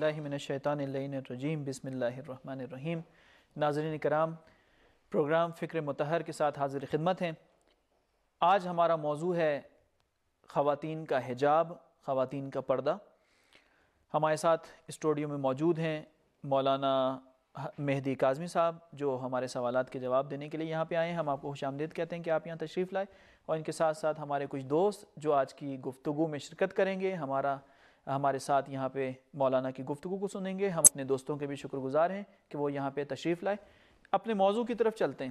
باللہ من الشیطان اللعین الرجیم بسم اللہ الرحمن الرحیم۔ ناظرین کرام، پروگرام فکر مطہر کے ساتھ حاضر خدمت ہیں۔ آج ہمارا موضوع ہے خواتین کا حجاب، خواتین کا پردہ۔ ہمارے ساتھ اسٹوڈیو میں موجود ہیں مولانا مہدی کاظمی صاحب، جو ہمارے سوالات کے جواب دینے کے لیے یہاں پہ آئے ہیں۔ ہم آپ کو خوش آمدید کہتے ہیں کہ آپ یہاں تشریف لائے، اور ان کے ساتھ ساتھ ہمارے کچھ دوست جو آج کی گفتگو میں شرکت کریں گے، ہمارے ساتھ یہاں پہ مولانا کی گفتگو کو سنیں گے۔ ہم اپنے دوستوں کے بھی شکر گزار ہیں کہ وہ یہاں پہ تشریف لائے۔ اپنے موضوع کی طرف چلتے ہیں۔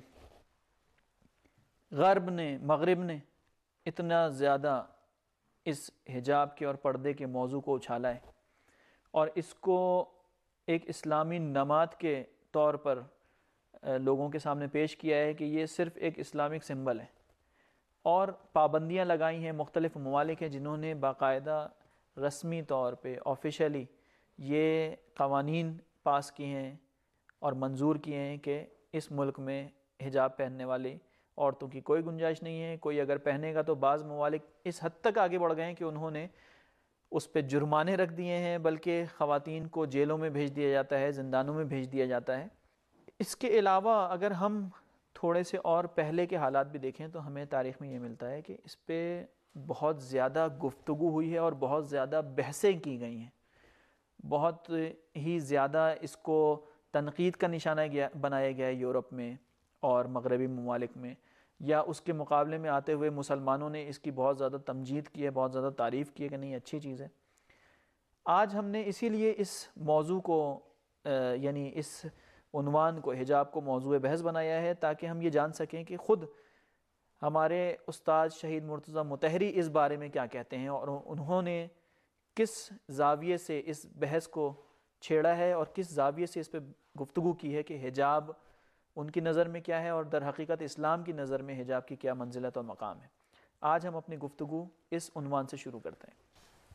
غرب نے، مغرب نے اتنا زیادہ اس حجاب کے اور پردے کے موضوع کو اچھالا ہے، اور اس کو ایک اسلامی نماد کے طور پر لوگوں کے سامنے پیش کیا ہے کہ یہ صرف ایک اسلامک سمبل ہے، اور پابندیاں لگائی ہیں۔ مختلف ممالک ہیں جنہوں نے باقاعدہ رسمی طور پہ آفیشلی یہ قوانین پاس کیے ہیں اور منظور کیے ہیں کہ اس ملک میں حجاب پہننے والی عورتوں کی کوئی گنجائش نہیں ہے۔ کوئی اگر پہنے گا تو بعض ممالک اس حد تک آگے بڑھ گئے ہیں کہ انہوں نے اس پہ جرمانے رکھ دیے ہیں، بلکہ خواتین کو جیلوں میں بھیج دیا جاتا ہے، زندانوں میں بھیج دیا جاتا ہے۔ اس کے علاوہ اگر ہم تھوڑے سے اور پہلے کے حالات بھی دیکھیں تو ہمیں تاریخ میں یہ ملتا ہے کہ اس پہ بہت زیادہ گفتگو ہوئی ہے اور بہت زیادہ بحثیں کی گئی ہیں۔ بہت ہی زیادہ اس کو تنقید کا نشانہ بنایا گیا ہے یورپ میں اور مغربی ممالک میں، یا اس کے مقابلے میں آتے ہوئے مسلمانوں نے اس کی بہت زیادہ تمجید کی ہے، بہت زیادہ تعریف کی ہے کہ نہیں اچھی چیز ہے۔ آج ہم نے اسی لیے اس موضوع کو یعنی اس عنوان کو، حجاب کو، موضوع بحث بنایا ہے، تاکہ ہم یہ جان سکیں کہ خود ہمارے استاد شہید مرتضیٰ مطہری اس بارے میں کیا کہتے ہیں، اور انہوں نے کس زاویے سے اس بحث کو چھیڑا ہے اور کس زاویے سے اس پہ گفتگو کی ہے کہ حجاب ان کی نظر میں کیا ہے اور در حقیقت اسلام کی نظر میں حجاب کی کیا منزلت اور مقام ہے۔ آج ہم اپنی گفتگو اس عنوان سے شروع کرتے ہیں۔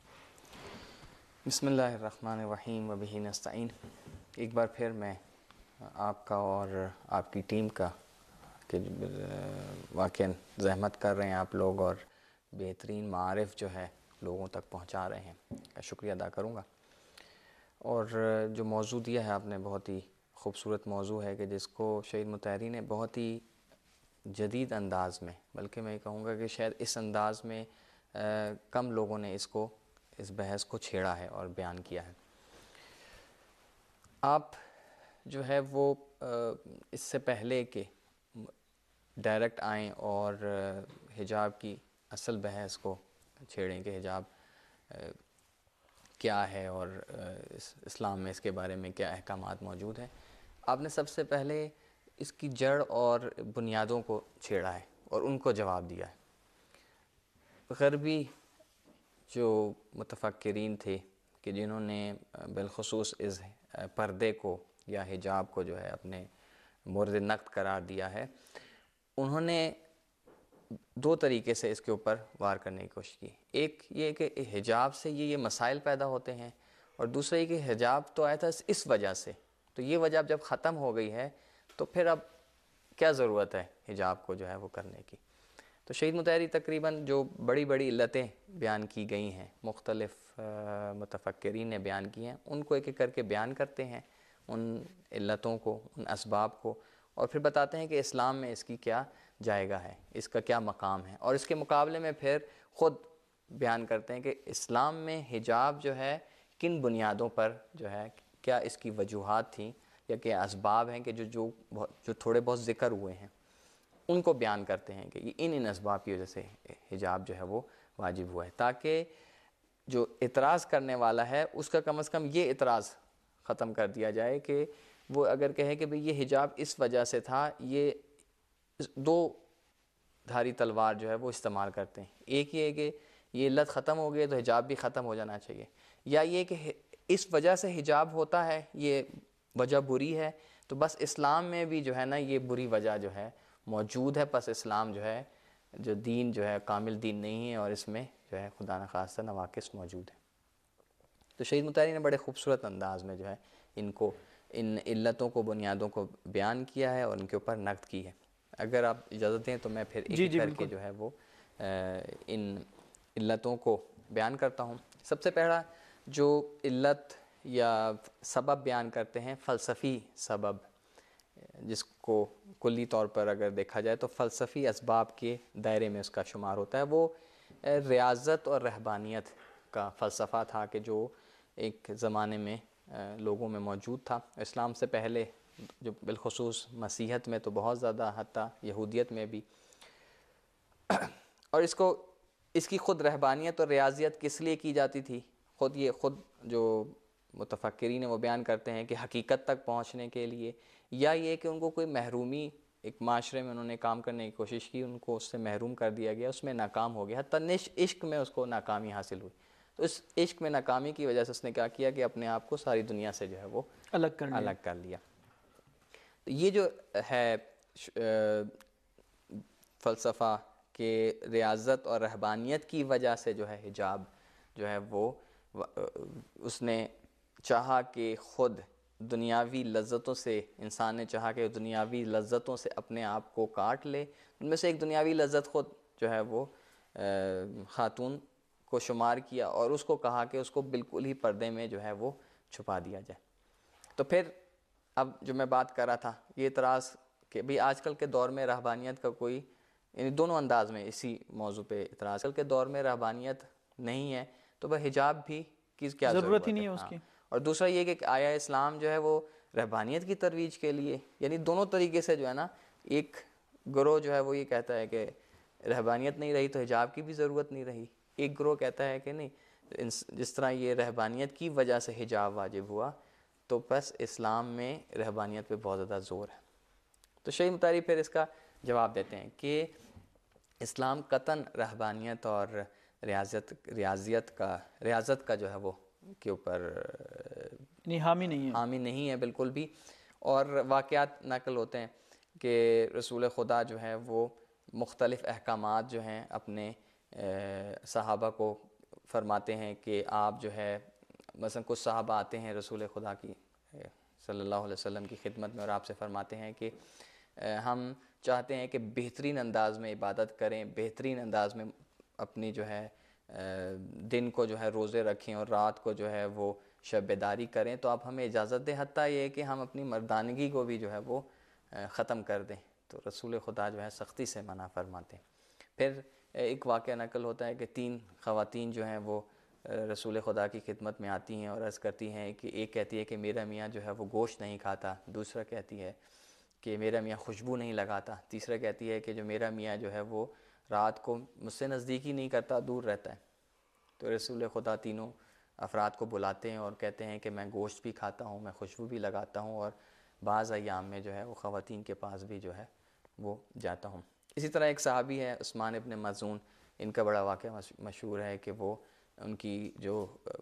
بسم اللہ الرحمن الرحیم وبہ نستعین۔ ایک بار پھر میں آپ کا اور آپ کی ٹیم کا کہ واقعاً زحمت کر رہے ہیں آپ لوگ اور بہترین معارف جو ہے لوگوں تک پہنچا رہے ہیں، کا شکریہ ادا کروں گا۔ اور جو موضوع دیا ہے آپ نے بہت ہی خوبصورت موضوع ہے، کہ جس کو شہید مطہری نے بہت ہی جدید انداز میں، بلکہ میں کہوں گا کہ شاید اس انداز میں کم لوگوں نے اس بحث کو چھیڑا ہے اور بیان کیا ہے۔ آپ جو ہے وہ اس سے پہلے کہ ڈائریکٹ آئیں اور حجاب کی اصل بحث کو چھیڑیں کہ حجاب کیا ہے اور اسلام میں اس کے بارے میں کیا احکامات موجود ہیں، آپ نے سب سے پہلے اس کی جڑ اور بنیادوں کو چھیڑا ہے اور ان کو جواب دیا ہے۔ غربی جو متفکرین تھے کہ جنہوں نے بالخصوص اس پردے کو یا حجاب کو جو ہے اپنے مورد نقد قرار دیا ہے، انہوں نے دو طریقے سے اس کے اوپر وار کرنے کی کوشش کی۔ ایک یہ کہ حجاب سے یہ مسائل پیدا ہوتے ہیں، اور دوسرا یہ کہ حجاب تو آیا تھا اس وجہ سے، تو یہ وجہ جب ختم ہو گئی ہے تو پھر اب کیا ضرورت ہے حجاب کو جو ہے وہ کرنے کی۔ تو شہید مطہری تقریباً جو بڑی بڑی علتیں بیان کی گئی ہیں، مختلف متفکرین نے بیان کی ہیں، ان کو ایک ایک کر کے بیان کرتے ہیں، ان علتوں کو، ان اسباب کو، اور پھر بتاتے ہیں کہ اسلام میں اس کی کیا جائگہ ہے، اس کا کیا مقام ہے، اور اس کے مقابلے میں پھر خود بیان کرتے ہیں کہ اسلام میں حجاب جو ہے کن بنیادوں پر جو ہے، کیا اس کی وجوہات تھیں یا کیا اسباب ہیں کہ جو تھوڑے بہت ذکر ہوئے ہیں، ان کو بیان کرتے ہیں کہ ان اسباب کی وجہ سے حجاب جو ہے وہ واجب ہوا ہے، تاکہ جو اعتراض کرنے والا ہے اس کا کم از کم یہ اعتراض ختم کر دیا جائے کہ وہ اگر کہے کہ بھئی یہ حجاب اس وجہ سے تھا، یہ دو دھاری تلوار جو ہے وہ استعمال کرتے ہیں۔ ایک یہ ہے کہ یہ علت ختم ہو گئی تو حجاب بھی ختم ہو جانا چاہیے، یا یہ کہ اس وجہ سے حجاب ہوتا ہے، یہ وجہ بری ہے، تو بس اسلام میں بھی جو ہے نا یہ بری وجہ جو ہے موجود ہے، بس اسلام جو ہے جو دین جو ہے کامل دین نہیں ہے اور اس میں جو ہے خدا نخواستہ نواقص موجود ہیں۔ تو شہید مطہری نے بڑے خوبصورت انداز میں جو ہے ان علتوں کو، بنیادوں کو بیان کیا ہے اور ان کے اوپر نقد کی ہے۔ اگر آپ اجازت دیں تو میں پھر ایک ایک کر کے جو ہے وہ ان علتوں کو بیان کرتا ہوں۔ سب سے پہلا جو علت یا سبب بیان کرتے ہیں، فلسفی سبب، جس کو کلی طور پر اگر دیکھا جائے تو فلسفی اسباب کے دائرے میں اس کا شمار ہوتا ہے. وہ ریاضت اور رہبانیت کا فلسفہ تھا کہ جو ایک زمانے میں لوگوں میں موجود تھا، اسلام سے پہلے، جو بالخصوص مسیحیت میں تو بہت زیادہ، حتیٰ یہودیت میں بھی. اور اس کی خود رہبانیت اور ریاضیت کس لیے کی جاتی تھی، خود جو متفکرین ہیں وہ بیان کرتے ہیں کہ حقیقت تک پہنچنے کے لیے، یا یہ کہ ان کو کوئی محرومی، ایک معاشرے میں انہوں نے کام کرنے کی کوشش کی، ان کو اس سے محروم کر دیا گیا، اس میں ناکام ہو گیا، حتیٰ عشق میں اس کو ناکامی حاصل ہوئی. تو اس عشق میں ناکامی کی وجہ سے اس نے کیا کیا کہ اپنے آپ کو ساری دنیا سے جو ہے وہ الگ کر لیا. یہ جو ہے فلسفہ کہ ریاضت اور رہبانیت کی وجہ سے جو ہے حجاب جو ہے وہ اس نے چاہا کہ خود دنیاوی لذتوں سے، انسان نے چاہا کہ دنیاوی لذتوں سے اپنے آپ کو کاٹ لے. ان میں سے ایک دنیاوی لذت خود جو ہے وہ خاتون کو شمار کیا، اور اس کو کہا کہ اس کو بالکل ہی پردے میں جو ہے وہ چھپا دیا جائے. تو پھر اب جو میں بات کر رہا تھا، یہ اعتراض کہ بھئی آج کل کے دور میں رہبانیت کا کوئی، یعنی دونوں انداز میں اسی موضوع پہ اعتراض، آج کل کے دور میں رہبانیت نہیں ہے تو وہ حجاب بھی کی کیا ضرورت ہی نہیں ہے اس کی. اور دوسرا یہ کہ آیا اسلام جو ہے وہ رہبانیت کی ترویج کے لیے، یعنی دونوں طریقے سے جو ہے نا، ایک گروہ جو ہے وہ یہ کہتا ہے کہ رہبانیت نہیں رہی تو حجاب کی بھی ضرورت نہیں رہی، ایک گروہ کہتا ہے کہ نہیں، جس طرح یہ رہبانیت کی وجہ سے حجاب واجب ہوا تو بس اسلام میں رہبانیت پہ بہت زیادہ زور ہے. تو شیخ مطہری پھر اس کا جواب دیتے ہیں کہ اسلام قطعاً رہبانیت اور ریاضت کا جو ہے وہ کے اوپر حامی نہیں ہے بالکل بھی. اور واقعات نقل ہوتے ہیں کہ رسول خدا جو ہے وہ مختلف احکامات جو ہیں اپنے صحابہ کو فرماتے ہیں کہ آپ جو ہے، مثلا کچھ صحابہ آتے ہیں رسول خدا کی صلی اللہ علیہ وسلم کی خدمت میں اور آپ سے فرماتے ہیں کہ ہم چاہتے ہیں کہ بہترین انداز میں عبادت کریں، بہترین انداز میں اپنی جو ہے دن کو جو ہے روزے رکھیں اور رات کو جو ہے وہ شب بیداری کریں، تو آپ ہمیں اجازت دیں، حتیٰ یہ کہ ہم اپنی مردانگی کو بھی جو ہے وہ ختم کر دیں. تو رسول خدا جو ہے سختی سے منع فرماتے ہیں. پھر ایک واقعہ نقل ہوتا ہے کہ 3 خواتین جو ہیں وہ رسول خدا کی خدمت میں آتی ہیں اور عرض کرتی ہیں کہ ایک کہتی ہے کہ میرا میاں جو ہے وہ گوشت نہیں کھاتا، دوسرا کہتی ہے کہ میرا میاں خوشبو نہیں لگاتا، تیسرا کہتی ہے کہ جو میرا میاں جو ہے وہ رات کو مجھ سے نزدیکی نہیں کرتا، دور رہتا ہے. تو رسول خدا تینوں افراد کو بلاتے ہیں اور کہتے ہیں کہ میں گوشت بھی کھاتا ہوں، میں خوشبو بھی لگاتا ہوں، اور بعض ایام میں جو ہے وہ خواتین کے پاس بھی جو ہے وہ جاتا ہوں. اسی طرح ایک صحابی ہے عثمان ابن مظعون، ان کا بڑا واقعہ مشہور ہے کہ وہ ان کی جو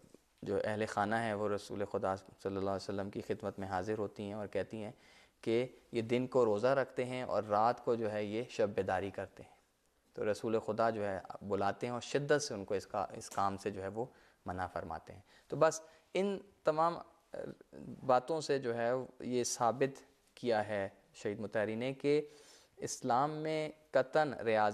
اہل خانہ ہیں وہ رسول خدا صلی اللہ علیہ وسلم کی خدمت میں حاضر ہوتی ہیں اور کہتی ہیں کہ یہ دن کو روزہ رکھتے ہیں اور رات کو جو ہے یہ شب بیداری کرتے ہیں. تو رسول خدا جو ہے بلاتے ہیں اور شدت سے ان کو اس کام سے جو ہے وہ منع فرماتے ہیں. تو بس ان تمام باتوں سے جو ہے یہ ثابت کیا ہے شہید مطہری نے کہ اسلام میں قطعاً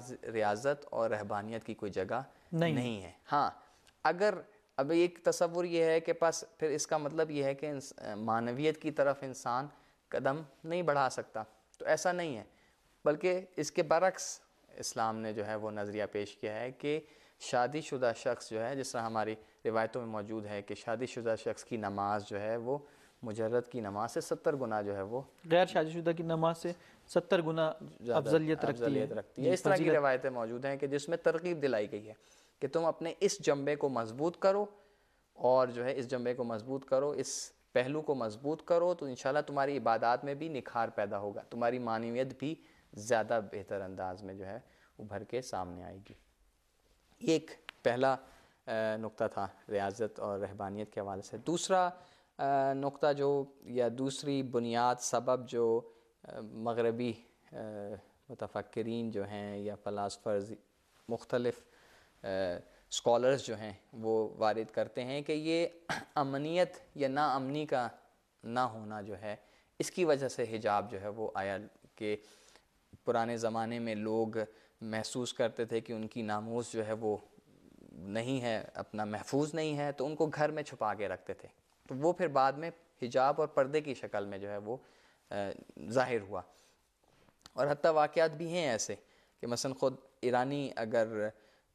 ریاضت اور رہبانیت کی کوئی جگہ نہیں ہے. ہاں، اگر اب ایک تصور یہ ہے کہ پس پھر اس کا مطلب یہ ہے کہ معنویت کی طرف انسان قدم نہیں بڑھا سکتا، تو ایسا نہیں ہے، بلکہ اس کے برعکس اسلام نے جو ہے وہ نظریہ پیش کیا ہے کہ شادی شدہ شخص جو ہے، جس طرح ہماری روایتوں میں موجود ہے کہ شادی شدہ شخص کی نماز جو ہے وہ مجرد کی نماز سے 70 گنا جو ہے وہ غیر شادی شدہ کی نماز سے 70 گنا افضلیت رکھتی ہے. اس طرح کی روایتیں موجود ہیں کہ جس میں ترغیب دلائی گئی ہے کہ تم اپنے اس جنبے کو مضبوط کرو، اور جو ہے اس جنبے کو مضبوط کرو، اس پہلو کو مضبوط کرو، تو انشاءاللہ تمہاری عبادات میں بھی نکھار پیدا ہوگا، تمہاری معنویت بھی زیادہ بہتر انداز میں جو ہے ابھر کے سامنے آئے گی. یہ ایک پہلا نقطہ تھا ریاضت اور رہبانیت کے حوالے سے. دوسرا نقطہ جو، یا دوسری بنیاد سبب جو مغربی متفکرین جو ہیں یا فلاسفرز، مختلف اسکالرز جو ہیں وہ وارد کرتے ہیں کہ یہ امنیت یا ناامنی کا نہ ہونا جو ہے، اس کی وجہ سے حجاب جو ہے وہ آیا. کہ پرانے زمانے میں لوگ محسوس کرتے تھے کہ ان کی ناموس جو ہے وہ نہیں ہے، اپنا محفوظ نہیں ہے، تو ان کو گھر میں چھپا کے رکھتے تھے. تو وہ پھر بعد میں حجاب اور پردے کی شکل میں جو ہے وہ ظاہر ہوا. اور حتیٰ واقعات بھی ہیں ایسے کہ مثلا خود ایرانی اگر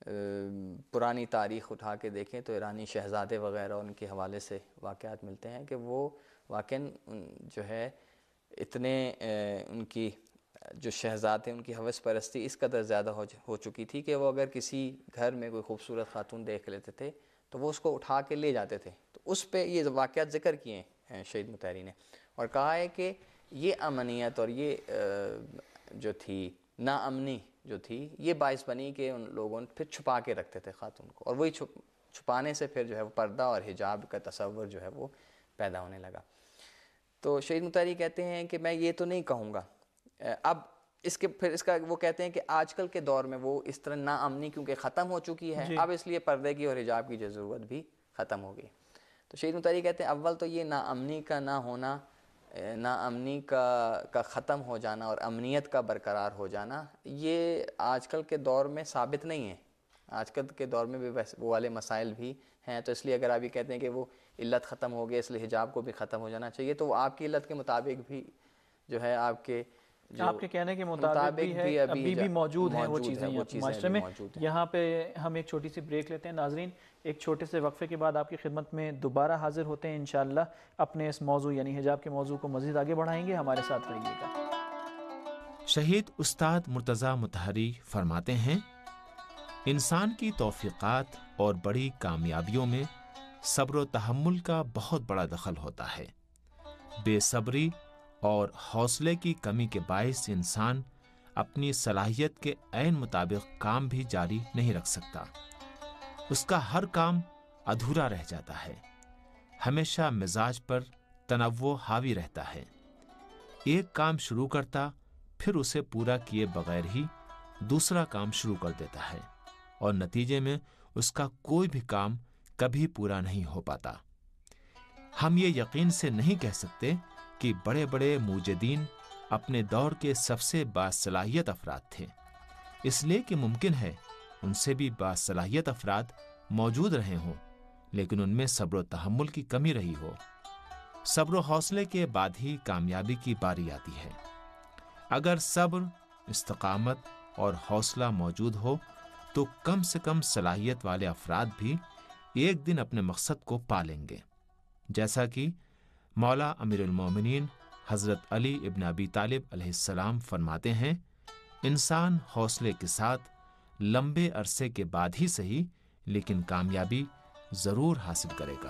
پرانی تاریخ اٹھا کے دیکھیں تو ایرانی شہزادے وغیرہ ان کے حوالے سے واقعات ملتے ہیں کہ وہ واقعاً جو ہے اتنے ان کی جو شہزاد ہیں ان کی ہوس پرستی اس قدر زیادہ ہو چکی تھی کہ وہ اگر کسی گھر میں کوئی خوبصورت خاتون دیکھ لیتے تھے تو وہ اس کو اٹھا کے لے جاتے تھے. تو اس پہ یہ واقعات ذکر کیے ہیں شہید مطہری نے اور کہا ہے کہ یہ امنیت اور یہ جو تھی ناامنی جو تھی یہ باعث بنی کہ ان لوگوں نے پھر چھپا کے رکھتے تھے خاتون کو, اور وہی چھپانے سے پھر جو ہے وہ پردہ اور حجاب کا تصور جو ہے وہ پیدا ہونے لگا. تو شہید مطہری کہتے ہیں کہ میں یہ تو نہیں کہوں گا اب اس کے پھر اس کا وہ کہتے ہیں کہ آج کل کے دور میں وہ اس طرح ناامنی کیونکہ ختم ہو چکی ہے اب اس لیے پردے کی اور حجاب کی جو ضرورت بھی ختم ہو گئی. تو شہید مطہری کہتے ہیں اول تو یہ ناامنی کا نہ ہونا, ناامنی کا ختم ہو جانا اور امنیت کا برقرار ہو جانا یہ آج کل کے دور میں ثابت نہیں ہے. آج کل کے دور میں بھی وہ والے مسائل بھی ہیں, تو اس لیے اگر آپ یہ کہتے ہیں کہ وہ علت ختم ہو گئی اس لیے حجاب کو بھی ختم ہو جانا چاہیے, تو وہ آپ کی علت کے مطابق بھی جو ہے آپ کے کہنے کے مطابق بھی ہے, ابھی بھی موجود ہیں وہ چیزیں معاشرے میں. یہاں پہ ہم ایک چھوٹی سی بریک لیتے ہیں ناظرین, ایک چھوٹے سے وقفے کے بعد آپ کی خدمت میں دوبارہ حاضر ہوتے ہیں انشاءاللہ. اپنے اس موضوع یعنی حجاب کے موضوع کو مزید آگے بڑھائیں گے, ہمارے ساتھ رہیے گا. شہید استاد مرتضیٰ مطہری فرماتے ہیں انسان کی توفیقات اور بڑی کامیابیوں میں صبر و تحمل کا بہت بڑا دخل ہوتا ہے. بے صبری اور حوصلے کی کمی کے باعث انسان اپنی صلاحیت کے عین مطابق کام بھی جاری نہیں رکھ سکتا. اس کا ہر کام ادھورا رہ جاتا ہے. ہمیشہ مزاج پر تنوع حاوی رہتا ہے. ایک کام شروع کرتا پھر اسے پورا کیے بغیر ہی دوسرا کام شروع کر دیتا ہے اور نتیجے میں اس کا کوئی بھی کام کبھی پورا نہیں ہو پاتا. ہم یہ یقین سے نہیں کہہ سکتے کہ بڑے بڑے موجدین اپنے دور کے سب سے باصلاحیت افراد تھے, اس لیے کہ ممکن ہے ان سے بھی باصلاحیت افراد موجود رہے ہوں, لیکن ان میں صبر و تحمل کی کمی رہی ہو. صبر و حوصلے کے بعد ہی کامیابی کی باری آتی ہے. اگر صبر, استقامت اور حوصلہ موجود ہو تو کم سے کم صلاحیت والے افراد بھی ایک دن اپنے مقصد کو پا لیں گے. جیسا کہ مولا امیر المومنین حضرت علی ابن ابی طالب علیہ السلام فرماتے ہیں, انسان حوصلے کے ساتھ لمبے عرصے کے بعد ہی صحیح لیکن کامیابی ضرور حاصل کرے گا.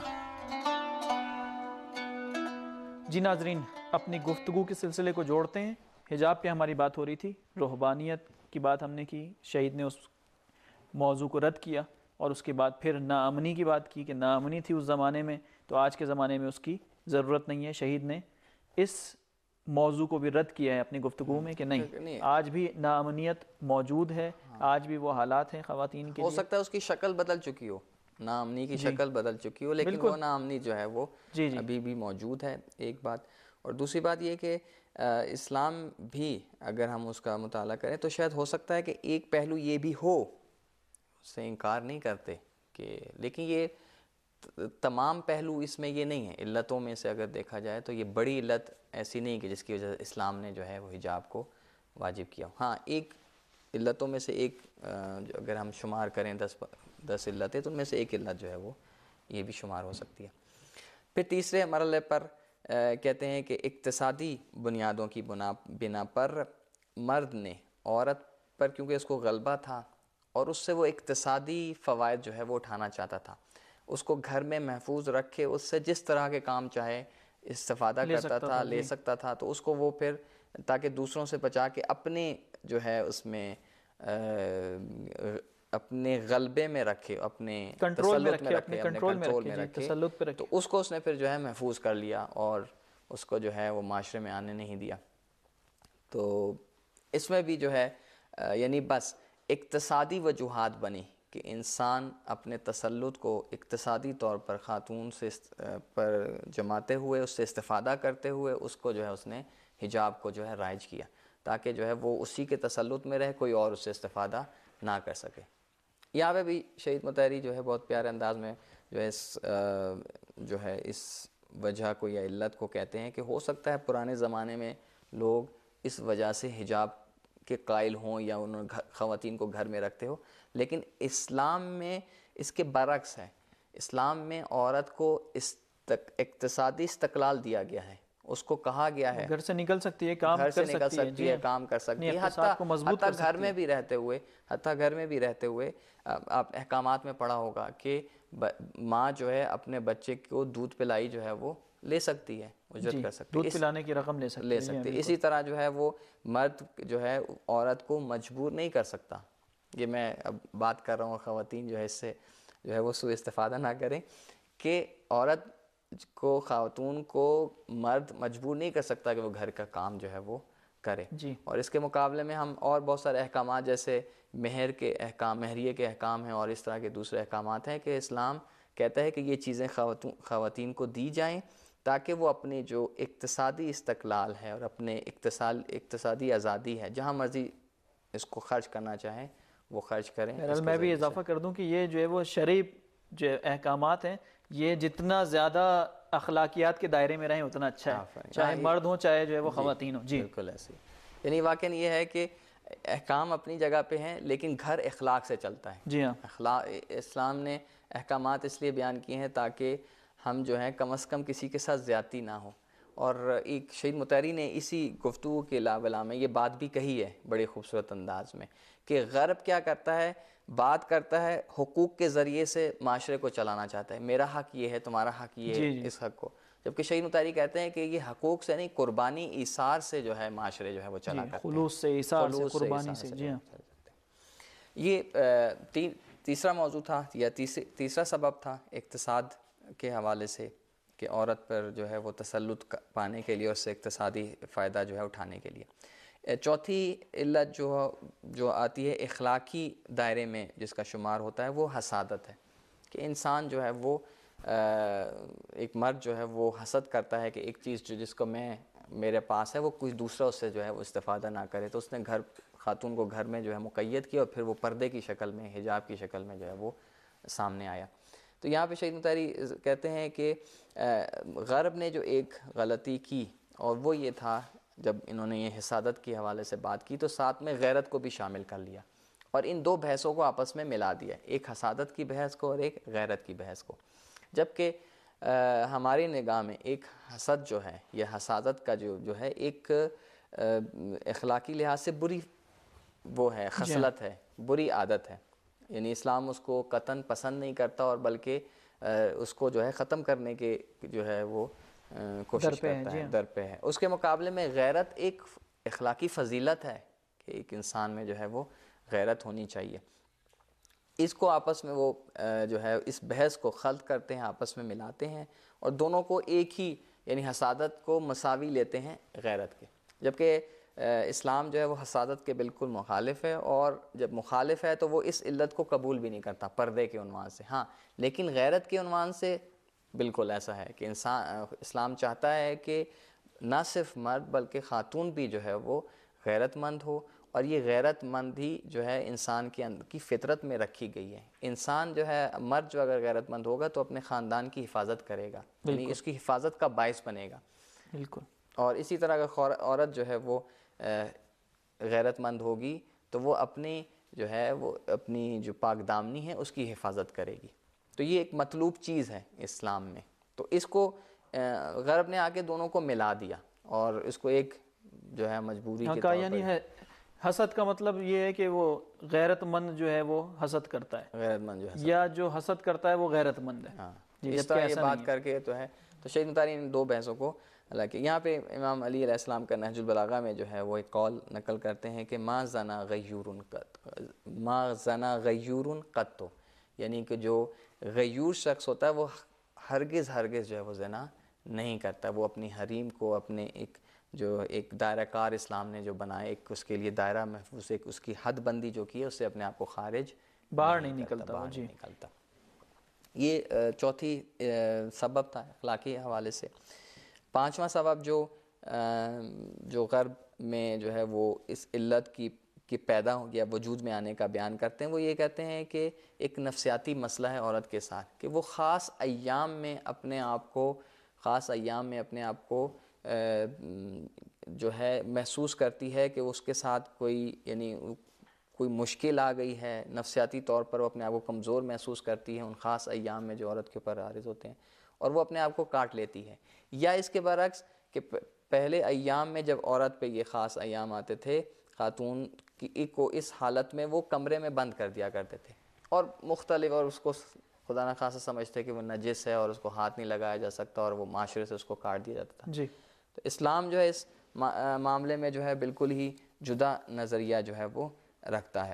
جی ناظرین, اپنی گفتگو کے سلسلے کو جوڑتے ہیں. حجاب پہ ہماری بات ہو رہی تھی, روحانیت کی بات ہم نے کی, شہید نے اس موضوع کو رد کیا اور اس کے بعد پھر ناامنی کی بات کی کہ ناامنی تھی اس زمانے میں تو آج کے زمانے میں اس کی ضرورت نہیں ہے. شہید نے اس موضوع کو بھی رد کیا ہے اپنی گفتگو میں کہ نہیں, آج بھی ناامنیت موجود ہے, آج بھی وہ حالات ہیں خواتین کے. ہو سکتا ہے اس کی شکل بدل چکی ہو, ناامنی کی شکل بدل چکی ہو, لیکن وہ ناامنی جو ہے وہ ابھی بھی موجود ہے, ایک بات. اور دوسری بات یہ کہ اسلام بھی اگر ہم اس کا مطالعہ کریں تو شاید ہو سکتا ہے کہ ایک پہلو یہ بھی ہو, اس سے انکار نہیں کرتے کہ, لیکن یہ تمام پہلو اس میں یہ نہیں ہے. علتوں میں سے اگر دیکھا جائے تو یہ بڑی علت ایسی نہیں کہ جس کی وجہ سے اسلام نے جو ہے وہ حجاب کو واجب کیا. ہاں, ایک علتوں میں سے ایک اگر ہم شمار کریں 10 علتیں تو ان میں سے ایک علت جو ہے وہ یہ بھی شمار ہو سکتی ہے. پھر تیسرے مرحلے پر کہتے ہیں کہ اقتصادی بنیادوں کی بنا پر مرد نے عورت پر, کیونکہ اس کو غلبہ تھا اور اس سے وہ اقتصادی فوائد جو ہے وہ اٹھانا چاہتا تھا, اس کو گھر میں محفوظ رکھے اس سے جس طرح کے کام چاہے استفادہ کرتا تھا, لے سکتا تھا, تو اس کو وہ پھر تاکہ دوسروں سے بچا کے اپنے جو ہے اس میں اپنے غلبے میں رکھے, اپنے تسلط میں رکھے, اپنے کنٹرول میں رکھے, تو اس کو اس نے پھر جو ہے محفوظ کر لیا اور اس کو جو ہے وہ معاشرے میں آنے نہیں دیا. تو اس میں بھی جو ہے یعنی بس اقتصادی وجوہات بنی کہ انسان اپنے تسلط کو اقتصادی طور پر خاتون سے پر جماتے ہوئے, اس سے استفادہ کرتے ہوئے اس کو جو ہے اس نے حجاب کو جو ہے رائج کیا تاکہ جو ہے وہ اسی کے تسلط میں رہے, کوئی اور اس سے استفادہ نہ کر سکے. یہاں پہ بھی شہید مطہری جو ہے بہت پیارے انداز میں جو ہے اس وجہ کو یا علت کو کہتے ہیں کہ ہو سکتا ہے پرانے زمانے میں لوگ اس وجہ سے حجاب کے قائل ہوں یا انہوں نے خواتین کو گھر میں رکھتے ہو، لیکن اسلام میں اس کے برعکس ہے۔ اسلام میں عورت کو اقتصادی استقلال دیا گیا ہے، اس کو کہا گیا ہے گھر سے نکل سکتی ہے، کام گھر سے کر نکل سکتی سکتی ہے، کام کر سکتی ہے، حتیٰ گھر میں بھی رہتے ہوئے آپ احکامات میں پڑھا ہوگا کہ ماں جو ہے اپنے بچے کو دودھ پلائی جو ہے وہ لے سکتی ہے، اجرت کر سکتی ہے، دودھ پلانے کی رقم لے سکتی ہے۔ اسی طرح جو ہے وہ مرد جو ہے عورت کو مجبور نہیں کر سکتا۔ یہ میں اب بات کر رہا ہوں، خواتین جو ہے اس سے جو ہے وہ سوء استفادہ نہ کریں کہ عورت کو، خاتون کو مرد مجبور نہیں کر سکتا کہ وہ گھر کا کام جو ہے وہ کرے۔ اور اس کے مقابلے میں ہم اور بہت سارے احکامات جیسے مہر کے احکام، مہریے کے احکام ہیں اور اس طرح کے دوسرے احکامات ہیں کہ اسلام کہتا ہے کہ یہ چیزیں خواتین کو دی جائیں تاکہ وہ اپنی جو اقتصادی استقلال ہے اور اپنے اقتصادی آزادی ہے، جہاں مرضی اس کو خرچ کرنا چاہیں وہ خرچ کریں۔ میں بھی اضافہ کر دوں کہ یہ جو ہے وہ شرعی جو احکامات ہیں، یہ جتنا زیادہ اخلاقیات کے دائرے میں رہیں اتنا اچھا ہے، چاہے مرد ہوں چاہے جو ہے وہ خواتین ہوں۔ بالکل ایسے، یعنی واقعاً یہ ہے کہ احکام اپنی جگہ پہ ہیں لیکن گھر اخلاق سے چلتا ہے۔ جی ہاں، اسلام نے احکامات اس لیے بیان کیے ہیں تاکہ ہم جو ہیں کم از کم کسی کے ساتھ زیادتی نہ ہو۔ اور ایک شہید مطہری نے اسی گفتگو کے لا میں یہ بات بھی کہی ہے بڑے خوبصورت انداز میں کہ غرب کیا کرتا ہے، بات کرتا ہے حقوق کے ذریعے سے معاشرے کو چلانا چاہتا ہے، میرا حق یہ ہے، تمہارا حق یہ ہے، اس حق کو، جبکہ شہید مطہری کہتے ہیں کہ یہ حقوق سے نہیں، قربانی ایثار سے جو ہے معاشرے جو ہے وہ چلا کرتے ہیں، خلوص سے، ایثار سے، قربانی سے۔ جی ہاں، یہ تیسرا موضوع تھا یا تیسرا سبب تھا اقتصاد کے حوالے سے کہ عورت پر جو ہے وہ تسلط پانے کے لیے اور اس سے اقتصادی فائدہ جو ہے اٹھانے کے لیے۔ چوتھی علت جو آتی ہے اخلاقی دائرے میں جس کا شمار ہوتا ہے وہ حسادت ہے، کہ انسان جو ہے وہ ایک مرد جو ہے وہ حسد کرتا ہے کہ ایک چیز جس کو میرے پاس ہے وہ کوئی دوسرا اس سے جو ہے وہ استفادہ نہ کرے، تو اس نے خاتون کو گھر میں جو ہے مقید کیا اور پھر وہ پردے کی شکل میں، حجاب کی شکل میں جو ہے وہ سامنے آیا۔ تو یہاں پہ شہید مطہری کہتے ہیں کہ غرب نے جو ایک غلطی کی اور وہ یہ تھا، جب انہوں نے یہ حسادت کے حوالے سے بات کی تو ساتھ میں غیرت کو بھی شامل کر لیا اور ان دو بحثوں کو آپس میں ملا دیا، ایک حسادت کی بحث کو اور ایک غیرت کی بحث کو، جبکہ ہماری نگاہ میں ایک حسد جو ہے، یہ حسادت کا جو ہے ایک اخلاقی لحاظ سے بری وہ ہے، خصلت ہے، بری عادت ہے، یعنی اسلام اس کو قطعاً پسند نہیں کرتا اور بلکہ اس کو جو ہے ختم کرنے کے جو ہے وہ کوشش کرتا ہے، در پہ ہے۔ اس کے مقابلے میں غیرت ایک اخلاقی فضیلت ہے کہ ایک انسان میں جو ہے وہ غیرت ہونی چاہیے۔ اس کو آپس میں وہ جو ہے اس بحث کو خلط کرتے ہیں، آپس میں ملاتے ہیں اور دونوں کو ایک ہی، یعنی حسادت کو مساوی لیتے ہیں غیرت کے، جبکہ اسلام جو ہے وہ حسادت کے بالکل مخالف ہے، اور جب مخالف ہے تو وہ اس علت کو قبول بھی نہیں کرتا پردے کے عنوان سے، ہاں لیکن غیرت کے عنوان سے بالکل ایسا ہے کہ اسلام چاہتا ہے کہ نہ صرف مرد بلکہ خاتون بھی جو ہے وہ غیرت مند ہو، اور یہ غیرت مندی جو ہے انسان کے اندر کی فطرت میں رکھی گئی ہے۔ انسان جو ہے، مرد جو اگر غیرت مند ہوگا تو اپنے خاندان کی حفاظت کرے گا، یعنی اس کی حفاظت کا باعث بنے گا، بالکل۔ اور اسی طرح اگر عورت جو ہے وہ غیرت مند ہوگی تو وہ اپنی جو ہے وہ اپنی جو پاک دامنی ہے اس کی حفاظت کرے گی، تو یہ ایک مطلوب چیز ہے اسلام میں۔ تو اس کو غرب نے آ کے دونوں کو ملا دیا اور اس کو ایک جو ہے مجبوری کے طور پر، یعنی حسد کا مطلب یہ ہے کہ وہ غیرت مند جو ہے وہ حسد کرتا ہے، غیرت مند جو ہے یا جو حسد کرتا ہے وہ غیرت مند ہے۔ ہاں، اس طرح یہ بات کر کے تو ہے۔ تو شہید مطہری ان دو بحثوں کو، حالانکہ یہاں پہ امام علی علیہ السلام کا نہج البلاغہ میں جو ہے وہ ایک قول نقل کرتے ہیں کہ ما زنا غیور قط، یعنی کہ جو غیور شخص ہوتا ہے وہ ہرگز جو ہے وہ زنا نہیں کرتا، وہ اپنی حریم کو، اپنے ایک دائرہ کار اسلام نے جو بنایا، ایک اس کے لیے دائرہ محفوظ، ایک اس کی حد بندی جو کی ہے، اس سے اپنے آپ کو خارج باہر نہیں نکلتا۔ یہ چوتھی سبب تھا اخلاقی حوالے سے۔ پانچواں سبب جو غرب میں جو ہے وہ اس علت کی پیدا ہو یا وجود میں آنے کا بیان کرتے ہیں، وہ یہ کہتے ہیں کہ ایک نفسیاتی مسئلہ ہے عورت کے ساتھ، کہ وہ خاص ایام میں اپنے آپ کو خاص ایام میں اپنے آپ کو جو ہے محسوس کرتی ہے کہ اس کے ساتھ کوئی یعنی کوئی مشکل آ گئی ہے، نفسیاتی طور پر وہ اپنے آپ کو کمزور محسوس کرتی ہے ان خاص ایام میں جو عورت کے اوپر عارض ہوتے ہیں، اور وہ اپنے آپ کو کاٹ لیتی ہے. یا اس کے برعکس کہ پہلے ایام میں جب عورت پہ یہ خاص ایام آتے تھے، خاتون کو اس حالت میں وہ کمرے میں بند کر دیا کرتے تھے اور مختلف، اور اس کو خدا نہ خاصا سمجھتے کہ وہ نجس ہے اور اس کو ہاتھ نہیں لگایا جا سکتا اور وہ معاشرے سے اس کو کاٹ دیا جاتا تھا. تو اسلام جو ہے اس معاملے میں جو ہے بالکل ہی جدا نظریہ جو ہے وہ رکھتا ہے.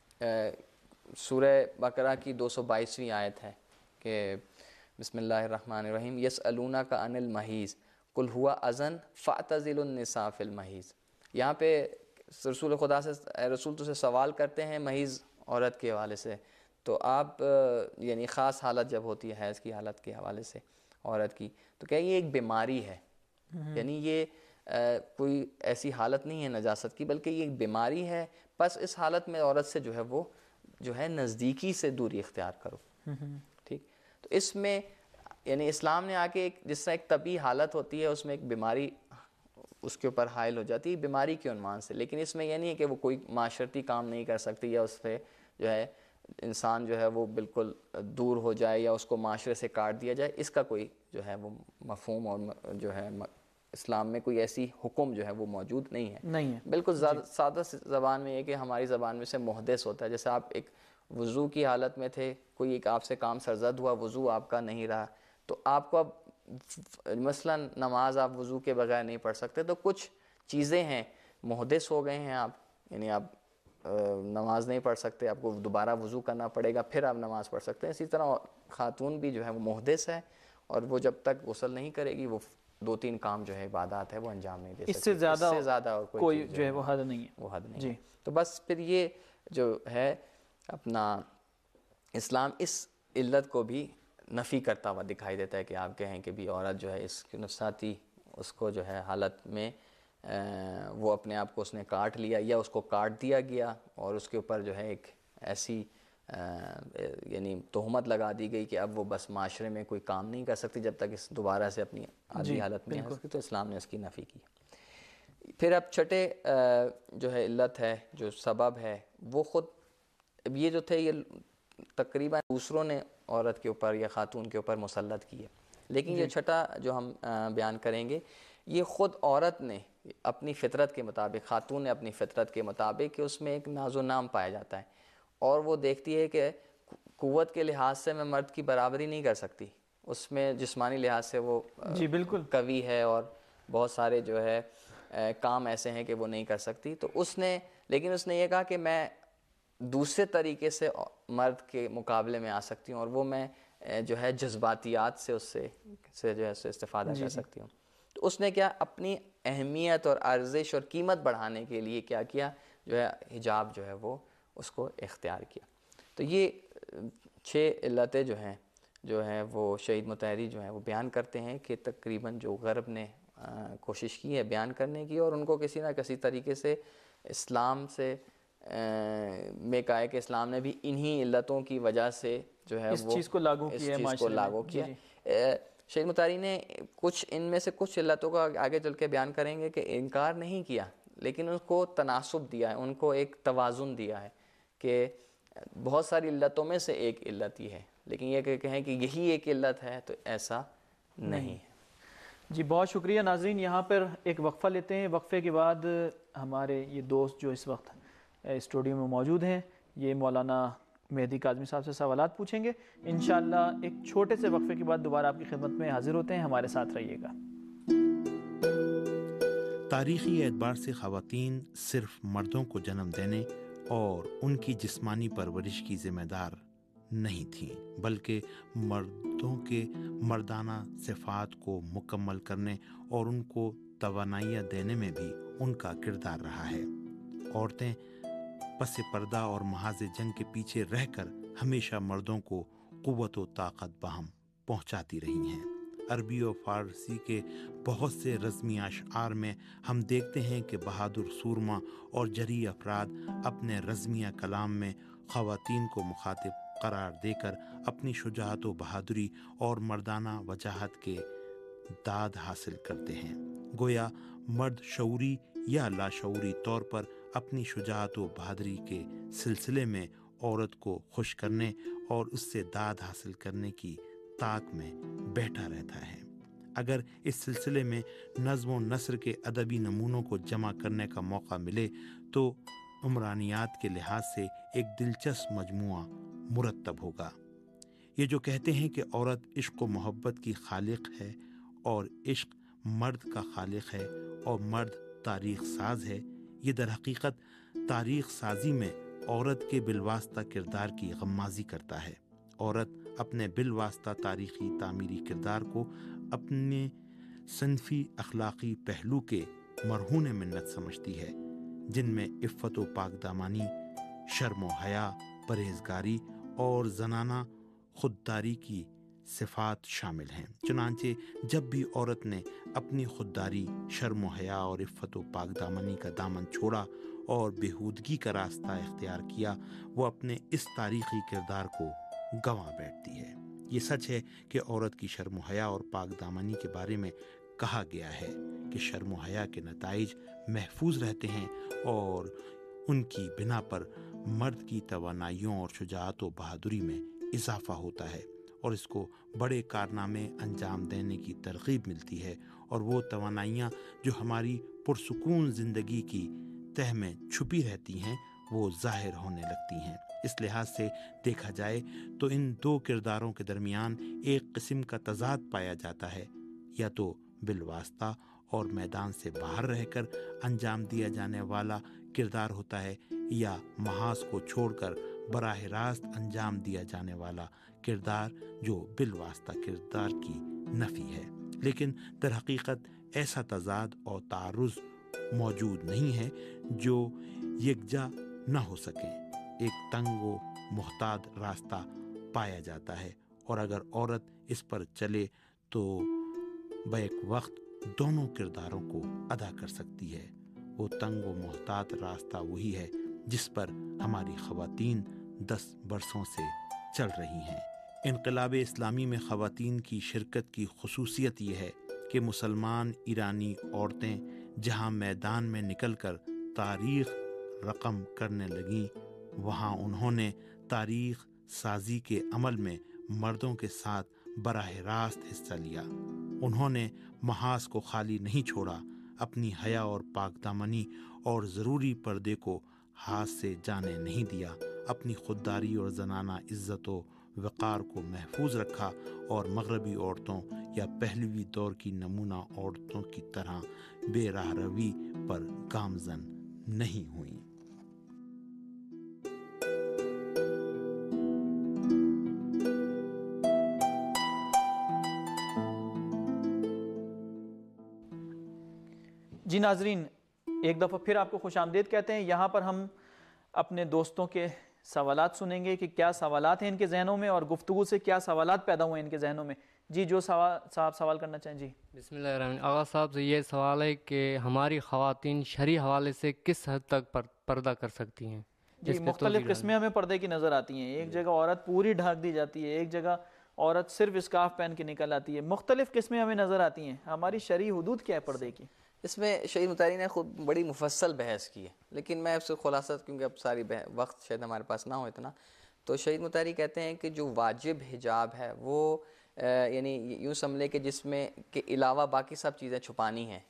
سورہ بقرہ کی 222ویں آیت ہے کہ بسم اللہ الرحمن الرحیم یسألونک عن المحیض قل هو اذن فاعتزلوا النساء فی المحیض. یہاں پہ رسول خدا سے رسول تو سے سوال کرتے ہیں محیض عورت کے حوالے سے، تو آپ یعنی خاص حالت جب ہوتی ہے حیض کی حالت کے حوالے سے عورت کی، تو کیا یہ ایک بیماری ہے، یعنی یہ کوئی ایسی حالت نہیں ہے نجاست کی بلکہ یہ ایک بیماری ہے. بس اس حالت میں عورت سے جو ہے وہ جو ہے نزدیکی سے دوری اختیار کرو. ٹھیک، تو اس میں یعنی اسلام نے آ کے ایک جس طرح ایک طبی حالت ہوتی ہے اس میں ایک بیماری اس کے اوپر حائل ہو جاتی ہے بیماری کے عنوان سے، لیکن اس میں یہ نہیں ہے کہ وہ کوئی معاشرتی کام نہیں کر سکتی یا اس پہ جو ہے انسان جو ہے وہ بالکل دور ہو جائے یا اس کو معاشرے سے کاٹ دیا جائے. اس کا کوئی جو ہے وہ مفہوم اور جو ہے اسلام میں کوئی ایسی حکم جو ہے وہ موجود نہیں ہے. بالکل سادہ زبان میں یہ کہ ہماری زبان میں سے محدث ہوتا ہے. جیسے آپ ایک وضو کی حالت میں تھے، کوئی ایک آپ سے کام سرزد ہوا، وضو آپ کا نہیں رہا، تو آپ کو اب مثلا نماز آپ وضو کے بغیر نہیں پڑھ سکتے. تو کچھ چیزیں ہیں، محدث ہو گئے ہیں آپ، یعنی آپ نماز نہیں پڑھ سکتے، آپ کو دوبارہ وضو کرنا پڑے گا پھر آپ نماز پڑھ سکتے ہیں. اسی طرح خاتون بھی جو ہے وہ محدث ہے اور وہ جب تک غسل نہیں کرے گی وہ 2-3 کام جو ہے عبادات ہے وہ انجام نہیں دے سکتی. اس سے زیادہ اور کوئی جو ہے وہ حد نہیں ہے. وہ حد نہیں ہے. تو بس پھر یہ جو ہے اپنا اسلام اس علت کو بھی نفی کرتا ہوا دکھائی دیتا ہے کہ آپ کہیں کہ بھی عورت جو ہے اس نفساتی اس کو جو ہے حالت میں وہ اپنے آپ کو اس نے کاٹ لیا یا اس کو کاٹ دیا گیا اور اس کے اوپر جو ہے ایک ایسی یعنی تہمت لگا دی گئی کہ اب وہ بس معاشرے میں کوئی کام نہیں کر سکتی جب تک اس دوبارہ سے اپنی عادی حالت میں آ سکتی. تو اسلام نے اس کی نفی کی. پھر اب چھٹے جو ہے علت ہے جو سبب ہے وہ خود اب یہ جو تھے یہ تقریباً دوسروں نے عورت کے اوپر یا خاتون کے اوپر مسلط کی ہے، لیکن یہ چھٹا جو ہم بیان کریں گے یہ خود عورت نے اپنی فطرت کے مطابق، خاتون نے اپنی فطرت کے مطابق کہ اس میں ایک ناز و نام پایا جاتا ہے اور وہ دیکھتی ہے کہ قوت کے لحاظ سے میں مرد کی برابری نہیں کر سکتی، اس میں جسمانی لحاظ سے وہ بالکل قوی ہے اور بہت سارے جو ہے کام ایسے ہیں کہ وہ نہیں کر سکتی. تو اس نے یہ کہا کہ میں دوسرے طریقے سے مرد کے مقابلے میں آ سکتی ہوں اور وہ میں جو ہے جذباتیات سے اس سے جو ہے استفادہ کر سکتی ہوں. تو اس نے کیا اپنی اہمیت اور ارزش اور قیمت بڑھانے کے لیے کیا جو ہے حجاب جو ہے وہ اس کو اختیار کیا. تو یہ 6 علتیں جو ہیں وہ شہید مطہری جو ہیں وہ بیان کرتے ہیں کہ تقریباً جو غرب نے کوشش کی ہے بیان کرنے کی اور ان کو کسی نہ کسی طریقے سے اسلام سے میں کہا ہے کہ اسلام نے بھی انہی علتوں کی وجہ سے جو ہے اس چیز کو لاگو کیا ہے. شہید مطہری نے کچھ ان میں سے کچھ علتوں کا آگے چل کے بیان کریں گے کہ انکار نہیں کیا لیکن اس کو تناسب دیا ہے، ان کو ایک توازن دیا ہے کہ بہت ساری علتوں میں سے ایک علت ہی ہے، لیکن یہ کہ کہیں کہ یہی ایک علت ہے تو ایسا نہیں ہے. جی بہت شکریہ. ناظرین یہاں پر ایک وقفہ لیتے ہیں، وقفے کے بعد ہمارے یہ دوست جو اس وقت اسٹوڈیو میں موجود ہیں یہ مولانا مہدی کاظمی صاحب سے سوالات پوچھیں گے. انشاءاللہ ایک چھوٹے سے وقفے کے بعد دوبارہ آپ کی خدمت میں حاضر ہوتے ہیں، ہمارے ساتھ رہیے گا. تاریخی اعتبار سے خواتین صرف مردوں کو جنم دینے اور ان کی جسمانی پرورش کی ذمہ دار نہیں تھیں بلکہ مردوں کے مردانہ صفات کو مکمل کرنے اور ان کو توانائیاں دینے میں بھی ان کا کردار رہا ہے. عورتیں پس پردہ اور محاذ جنگ کے پیچھے رہ کر ہمیشہ مردوں کو قوت و طاقت بہم پہنچاتی رہی ہیں. عربی و فارسی کے بہت سے رزمی اشعار میں ہم دیکھتے ہیں کہ بہادر سورما اور جری افراد اپنے رزمیہ کلام میں خواتین کو مخاطب قرار دے کر اپنی شجاعت و بہادری اور مردانہ وجاہت کے داد حاصل کرتے ہیں۔ گویا مرد شعوری یا لاشعوری طور پر اپنی شجاعت و بہادری کے سلسلے میں عورت کو خوش کرنے اور اس سے داد حاصل کرنے کی طاق میں بیٹھا رہتا ہے۔ اگر اس سلسلے میں نظم و نثر کے ادبی نمونوں کو جمع کرنے کا موقع ملے تو عمرانیات کے لحاظ سے ایک دلچسپ مجموعہ مرتب ہوگا۔ یہ جو کہتے ہیں کہ عورت عشق و محبت کی خالق ہے اور عشق مرد کا خالق ہے اور مرد تاریخ ساز ہے، یہ در حقیقت تاریخ سازی میں عورت کے بالواسطہ کردار کی غمازی کرتا ہے۔ عورت اپنے بالواسطہ تاریخی تعمیری کردار کو اپنے صنفی اخلاقی پہلو کے مرہون منت سمجھتی ہے، جن میں عفت و پاک دامانی، شرم و حیا، پرہیزگاری اور زنانہ خودداری کی صفات شامل ہیں۔ چنانچہ جب بھی عورت نے اپنی خودداری، شرم و حیا اور عفت و پاک دامنی کا دامن چھوڑا اور بےہودگی کا راستہ اختیار کیا، وہ اپنے اس تاریخی کردار کو گنوا بیٹھتی ہے۔ یہ سچ ہے کہ عورت کی شرم و حیا اور پاک دامنی کے بارے میں کہا گیا ہے کہ شرم و حیا کے نتائج محفوظ رہتے ہیں اور ان کی بنا پر مرد کی توانائیوں اور شجاعت و بہادری میں اضافہ ہوتا ہے اور اس کو بڑے کارنامے انجام دینے کی ترغیب ملتی ہے، اور وہ توانائیاں جو ہماری پرسکون زندگی کی تہ میں چھپی رہتی ہیں وہ ظاہر ہونے لگتی ہیں۔ اس لحاظ سے دیکھا جائے تو ان دو کرداروں کے درمیان ایک قسم کا تضاد پایا جاتا ہے، یا تو بالواسطہ اور میدان سے باہر رہ کر انجام دیا جانے والا کردار ہوتا ہے، یا محاذ کو چھوڑ کر براہ راست انجام دیا جانے والا کردار جو بالواسطہ کردار کی نفی ہے۔ لیکن در حقیقت ایسا تضاد اور تعارض موجود نہیں ہے جو یکجا نہ ہو سکیں۔ ایک تنگ و محتاط راستہ پایا جاتا ہے، اور اگر عورت اس پر چلے تو بیک وقت دونوں کرداروں کو ادا کر سکتی ہے۔ وہ تنگ و محتاط راستہ وہی ہے جس پر ہماری خواتین 10 برسوں سے چل رہی ہیں۔ انقلاب اسلامی میں خواتین کی شرکت کی خصوصیت یہ ہے کہ مسلمان ایرانی عورتیں جہاں میدان میں نکل کر تاریخ رقم کرنے لگیں، وہاں انہوں نے تاریخ سازی کے عمل میں مردوں کے ساتھ براہ راست حصہ لیا۔ انہوں نے محاذ کو خالی نہیں چھوڑا، اپنی حیا اور پاک دامنی اور ضروری پردے کو ہاتھ سے جانے نہیں دیا، اپنی خودداری اور زنانہ عزت و وقار کو محفوظ رکھا، اور مغربی عورتوں یا پہلوی دور کی نمونہ عورتوں کی طرح بے راہ روی پر گامزن نہیں ہوئیں۔ جی ناظرین، ایک دفعہ پھر آپ کو خوش آمدید کہتے ہیں۔ یہاں پر ہم اپنے دوستوں کے سوالات سنیں گے کہ کیا سوالات ہیں ان کے ذہنوں میں، اور گفتگو سے کیا سوالات پیدا ہوئے ہیں ان کے ذہنوں میں۔ جی جو صاحب سوال کرنا چاہیں۔ جی بسم اللہ الرحمن الرحیم۔ آغا صاحب سے یہ سوال ہے کہ ہماری خواتین شرعی حوالے سے کس حد تک پردہ کر سکتی ہیں؟ جی مختلف قسمیں ہمیں پردے کی نظر آتی ہیں۔ ایک جگہ عورت پوری ڈھک دی جاتی ہے، ایک جگہ عورت صرف اسکارف پہن کے نکل آتی ہے، مختلف قسمیں ہمیں نظر آتی ہیں۔ ہماری شرعی حدود کیا ہے پردے کی؟ اس میں شہید مطہری نے خود بڑی مفصل بحث کی ہے، لیکن میں اس سے خلاصہ، کیونکہ اب ساری وقت شاید ہمارے پاس نہ ہو اتنا، تو شہید مطہری کہتے ہیں کہ جو واجب حجاب ہے وہ یعنی یوں سمجھ لے کہ جس میں کے علاوہ باقی سب چیزیں چھپانی ہیں۔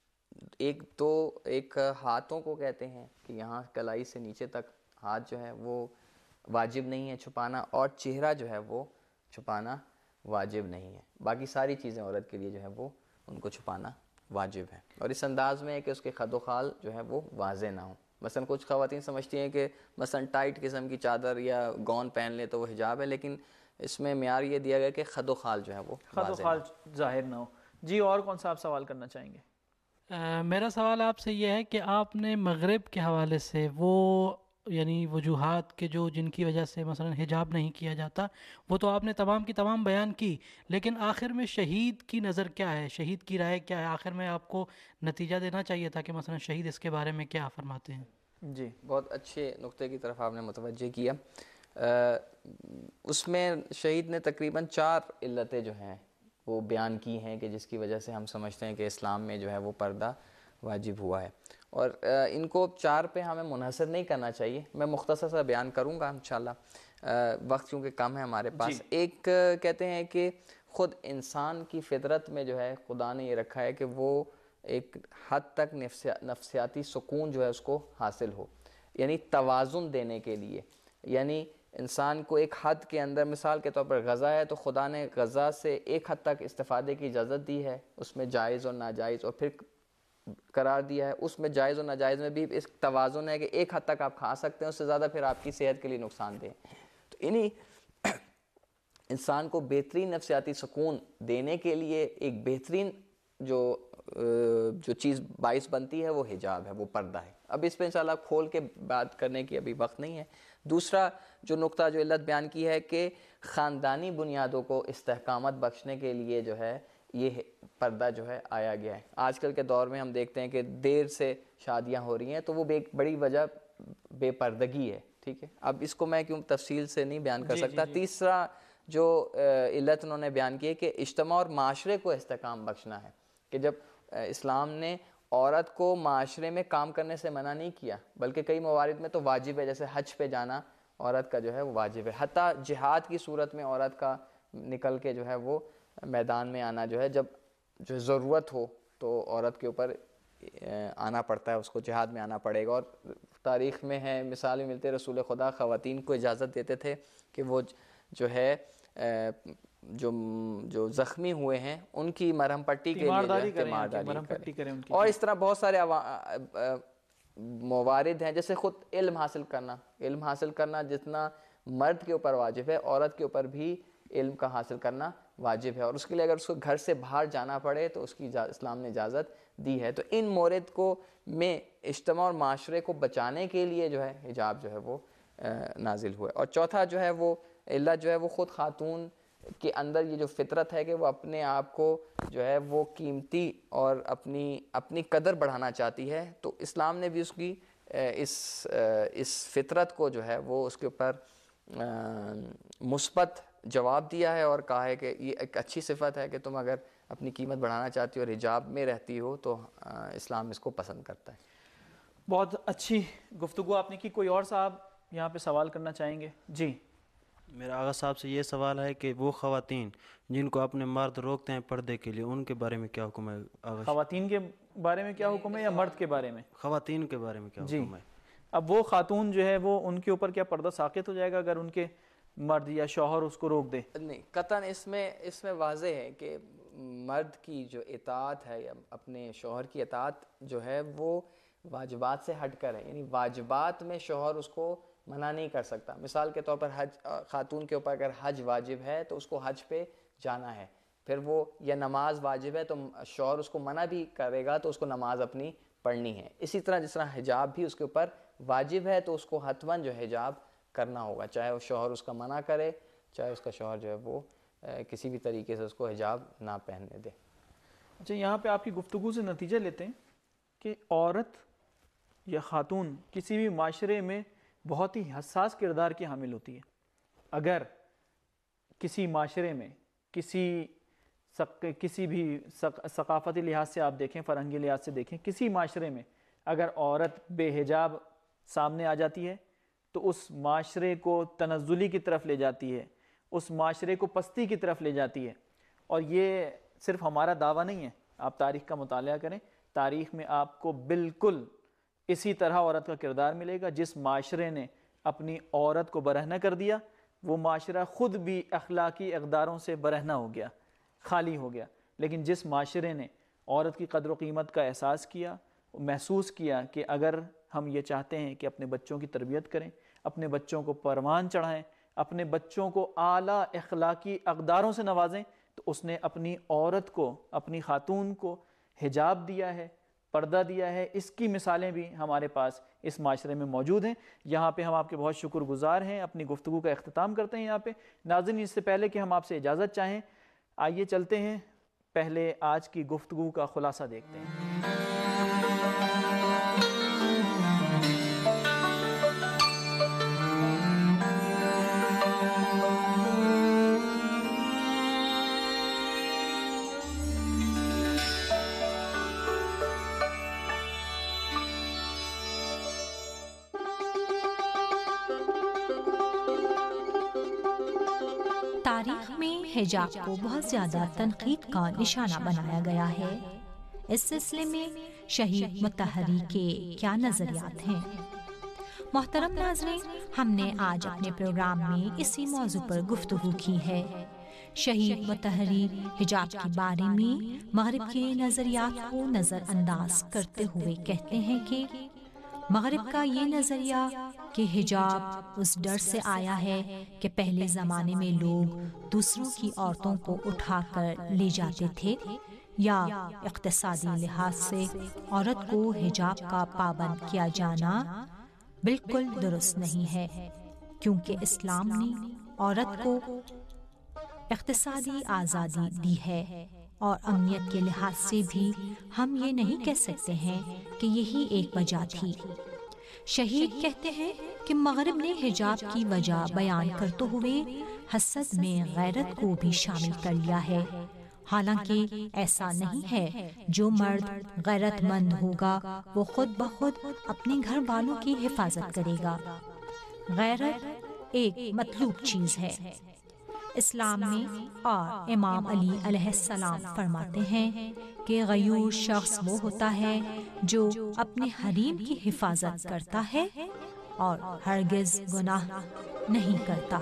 ایک ہاتھوں کو کہتے ہیں کہ یہاں کلائی سے نیچے تک ہاتھ جو ہے وہ واجب نہیں ہے چھپانا، اور چہرہ جو ہے وہ چھپانا واجب نہیں ہے۔ باقی ساری چیزیں عورت کے لیے جو ہے وہ ان کو چھپانا واجب ہے، اور اس انداز میں ہے کہ اس کے خد و خال جو ہے وہ واضح نہ ہوں۔ مثلا کچھ خواتین سمجھتی ہیں کہ مثلا ٹائٹ قسم کی چادر یا گون پہن لے تو وہ حجاب ہے، لیکن اس میں معیار یہ دیا گیا کہ خد و خال جو ہے وہ خد و خال ظاہر نہ ہو۔ جی اور کون سا آپ سوال کرنا چاہیں گے؟ میرا سوال آپ سے یہ ہے کہ آپ نے مغرب کے حوالے سے وہ یعنی وجوہات کے جو جن کی وجہ سے مثلا حجاب نہیں کیا جاتا، وہ تو آپ نے تمام کی تمام بیان کی، لیکن آخر میں شہید کی نظر کیا ہے، شہید کی رائے کیا ہے؟ آخر میں آپ کو نتیجہ دینا چاہیے تھا کہ مثلا شہید اس کے بارے میں کیا فرماتے ہیں۔ جی بہت اچھے نقطے کی طرف آپ نے متوجہ کیا۔ اس میں شہید نے تقریباً 4 علتیں جو ہیں وہ بیان کی ہیں کہ جس کی وجہ سے ہم سمجھتے ہیں کہ اسلام میں جو ہے وہ پردہ واجب ہوا ہے. اور ان کو 4 پہ ہمیں منحصر نہیں کرنا چاہیے. میں مختصر سا بیان کروں گا انشاءاللہ, وقت کیونکہ کم ہے ہمارے پاس. ایک کہتے ہیں کہ خود انسان کی فطرت میں جو ہے خدا نے یہ رکھا ہے کہ وہ ایک حد تک نفسیاتی سکون جو ہے اس کو حاصل ہو, یعنی توازن دینے کے لیے. یعنی انسان کو ایک حد کے اندر, مثال کے طور پر غذا ہے تو خدا نے غذا سے ایک حد تک استفادے کی اجازت دی ہے, اس میں جائز اور ناجائز, اور پھر قرار دیا ہے اس میں جائز اور ناجائز میں بھی اس توازن ہے کہ ایک حد تک آپ کھا سکتے ہیں, اس سے زیادہ پھر آپ کی صحت کے لیے نقصان دہ. تو انہی انسان کو بہترین نفسیاتی سکون دینے کے لیے ایک بہترین جو چیز باعث بنتی ہے وہ حجاب ہے, وہ پردہ ہے. اب اس پہ انشاءاللہ کھول کے بات کرنے کی ابھی وقت نہیں ہے. دوسرا جو نقطہ جو علت بیان کی ہے کہ خاندانی بنیادوں کو استحکامت بخشنے کے لیے جو ہے یہ پردہ جو ہے آیا گیا ہے. آج کل کے دور میں ہم دیکھتے ہیں کہ دیر سے شادیاں ہو رہی ہیں, تو وہ ایک بڑی وجہ بے پردگی ہے. ٹھیک ہے, اب اس کو میں کیوں تفصیل سے نہیں بیان کر سکتا. تیسرا جو علت انہوں نے بیان کی ہے کہ اجتماع اور معاشرے کو استحکام بخشنا ہے, کہ جب اسلام نے عورت کو معاشرے میں کام کرنے سے منع نہیں کیا, بلکہ کئی موارد میں تو واجب ہے, جیسے حج پہ جانا عورت کا جو ہے وہ واجب ہے. حتیٰ جہاد کی صورت میں عورت کا نکل کے جو ہے وہ میدان میں آنا جو ہے, جب جو ضرورت ہو تو عورت کے اوپر آنا پڑتا ہے, اس کو جہاد میں آنا پڑے گا. اور تاریخ میں ہے مثالیں ملتے, رسول خدا خواتین کو اجازت دیتے تھے کہ وہ جو ہے جو زخمی ہوئے ہیں ان کی مرہم پٹی کے لیے تیمارداری کریں. اور اس طرح بہت سارے موارد ہیں, جیسے خود علم حاصل کرنا جتنا مرد کے اوپر واجب ہے, عورت کے اوپر بھی علم کا حاصل کرنا واجب ہے. اور اس کے لیے اگر اس کو گھر سے باہر جانا پڑے تو اس کی اسلام نے اجازت دی ہے. تو ان مورد کو میں اجتماع اور معاشرے کو بچانے کے لیے جو ہے حجاب جو ہے وہ نازل ہوا ہے. اور چوتھا جو ہے وہ علت جو ہے وہ خود خاتون کے اندر یہ جو فطرت ہے کہ وہ اپنے آپ کو جو ہے وہ قیمتی اور اپنی قدر بڑھانا چاہتی ہے. تو اسلام نے بھی اس کی اس فطرت کو جو ہے وہ اس کے اوپر مثبت جواب دیا ہے, اور کہا ہے کہ یہ ایک اچھی صفت ہے کہ تم اگر اپنی قیمت بڑھانا چاہتی ہو اور حجاب میں رہتی ہو تو اسلام اس کو پسند کرتا ہے. بہت اچھی گفتگو آپ نے کی. کوئی اور صاحب یہاں پہ سوال کرنا چاہیں گے؟ جی. میرا آغا صاحب سے یہ سوال ہے کہ وہ خواتین جن کو اپنے مرد روکتے ہیں پردے کے لیے, ان کے بارے میں کیا حکم ہے؟ خواتین کے بارے میں کیا حکم ہے یا مرد کے بارے میں؟ خواتین کے بارے میں کیا حکم ہے؟ اب وہ خاتون جو ہے وہ ان کے اوپر کیا پردہ ساقط ہو جائے گا اگر ان کے مرد یا شوہر اس کو روک دے؟ نہیں, قطعاً اس میں واضح ہے کہ مرد کی جو اطاعت ہے یا اپنے شوہر کی اطاعت جو ہے وہ واجبات سے ہٹ کر ہے. یعنی واجبات میں شوہر اس کو منع نہیں کر سکتا. مثال کے طور پر خاتون کے اوپر اگر حج واجب ہے تو اس کو حج پہ جانا ہے, پھر وہ یا نماز واجب ہے تو شوہر اس کو منع بھی کرے گا تو اس کو نماز اپنی پڑھنی ہے. اسی طرح جس طرح حجاب بھی اس کے اوپر واجب ہے تو اس کو حتماً جو حجاب کرنا ہوگا, چاہے وہ شوہر اس کا منع کرے, چاہے اس کا شوہر جو ہے وہ کسی بھی طریقے سے اس کو حجاب نہ پہننے دے. اچھا, یہاں پہ آپ کی گفتگو سے نتیجہ لیتے ہیں کہ عورت یا خاتون کسی بھی معاشرے میں بہت ہی حساس کردار کی حامل ہوتی ہے. اگر کسی معاشرے میں کسی بھی ثقافتی لحاظ سے آپ دیکھیں, فرہنگی لحاظ سے دیکھیں, کسی معاشرے میں اگر عورت بے حجاب سامنے آ جاتی ہے تو اس معاشرے کو تنزلی کی طرف لے جاتی ہے, اس معاشرے کو پستی کی طرف لے جاتی ہے. اور یہ صرف ہمارا دعویٰ نہیں ہے, آپ تاریخ کا مطالعہ کریں, تاریخ میں آپ کو بالکل اسی طرح عورت کا کردار ملے گا. جس معاشرے نے اپنی عورت کو برہنہ کر دیا وہ معاشرہ خود بھی اخلاقی اقداروں سے برہنہ ہو گیا, خالی ہو گیا. لیکن جس معاشرے نے عورت کی قدر و قیمت کا احساس کیا, محسوس کیا کہ اگر ہم یہ چاہتے ہیں کہ اپنے بچوں کی تربیت کریں, اپنے بچوں کو پروان چڑھائیں, اپنے بچوں کو اعلیٰ اخلاقی اقداروں سے نوازیں, تو اس نے اپنی عورت کو, اپنی خاتون کو حجاب دیا ہے, پردہ دیا ہے. اس کی مثالیں بھی ہمارے پاس اس معاشرے میں موجود ہیں. یہاں پہ ہم آپ کے بہت شکر گزار ہیں. اپنی گفتگو کا اختتام کرتے ہیں یہاں پہ. ناظرین, اس سے پہلے کہ ہم آپ سے اجازت چاہیں, آئیے چلتے ہیں, پہلے آج کی گفتگو کا خلاصہ دیکھتے ہیں. حجاب کو بہت زیادہ تنقید کا نشانہ بنایا گیا ہے۔ اس سلسلے میں شہید مطہری کے کیا نظریات ہیں؟ محترم ناظرین، ہم نے آج اپنے پروگرام میں اسی موضوع پر گفتگو کی ہے۔ شہید مطہری حجاب کے بارے میں مغرب کے نظریات کو نظر انداز کرتے ہوئے کہتے ہیں کہ مغرب کا یہ نظریہ کہ حجاب اس ڈر سے آیا ہے کہ پہلے زمانے میں لوگ دوسروں کی عورتوں کو اٹھا کر لے جاتے تھے، یا اقتصادی لحاظ سے عورت کو حجاب کا پابند کیا جانا بالکل درست نہیں ہے، کیونکہ اسلام نے عورت کو اقتصادی آزادی دی ہے، اور امنیت کے لحاظ سے بھی ہم یہ نہیں کہہ سکتے ہیں کہ یہی ایک وجہ تھی۔ شہید کہتے ہیں کہ مغرب نے حجاب کی وجہ بیان کرتے ہوئے حسد میں غیرت کو بھی شامل کر لیا ہے، حالانکہ ایسا نہیں ہے۔ جو مرد غیرت مند ہوگا وہ خود بخود اپنے گھر والوں کی حفاظت کرے گا۔ غیرت ایک مطلوب چیز ہے اسلام میں، اور امام علی علیہ السلام فرماتے ہیں کہ غیور شخص وہ ہوتا ہے جو اپنے حریم کی حفاظت کرتا ہے اور ہرگز گناہ نہیں کرتا۔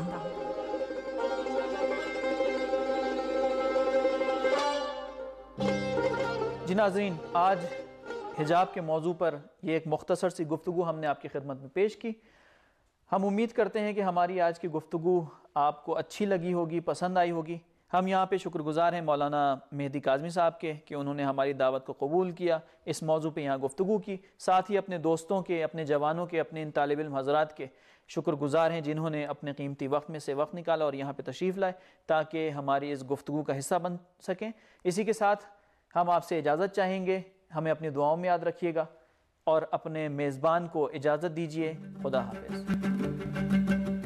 جی ناظرین، آج حجاب کے موضوع پر یہ ایک مختصر سی گفتگو ہم نے آپ کی خدمت میں پیش کی۔ ہم امید کرتے ہیں کہ ہماری آج کی گفتگو آپ کو اچھی لگی ہوگی، پسند آئی ہوگی۔ ہم یہاں پہ شکر گزار ہیں مولانا مہدی کاظمی صاحب کے کہ انہوں نے ہماری دعوت کو قبول کیا، اس موضوع پہ یہاں گفتگو کی۔ ساتھ ہی اپنے دوستوں کے، اپنے جوانوں کے، اپنے ان طالب علم حضرات کے شکر گزار ہیں جنہوں نے اپنے قیمتی وقت میں سے وقت نکالا اور یہاں پہ تشریف لائے تاکہ ہماری اس گفتگو کا حصہ بن سکیں۔ اسی کے ساتھ ہم آپ سے اجازت چاہیں گے، ہمیں اپنی دعاؤں میں یاد رکھیے گا اور اپنے میزبان کو اجازت دیجیے۔ خدا حافظ۔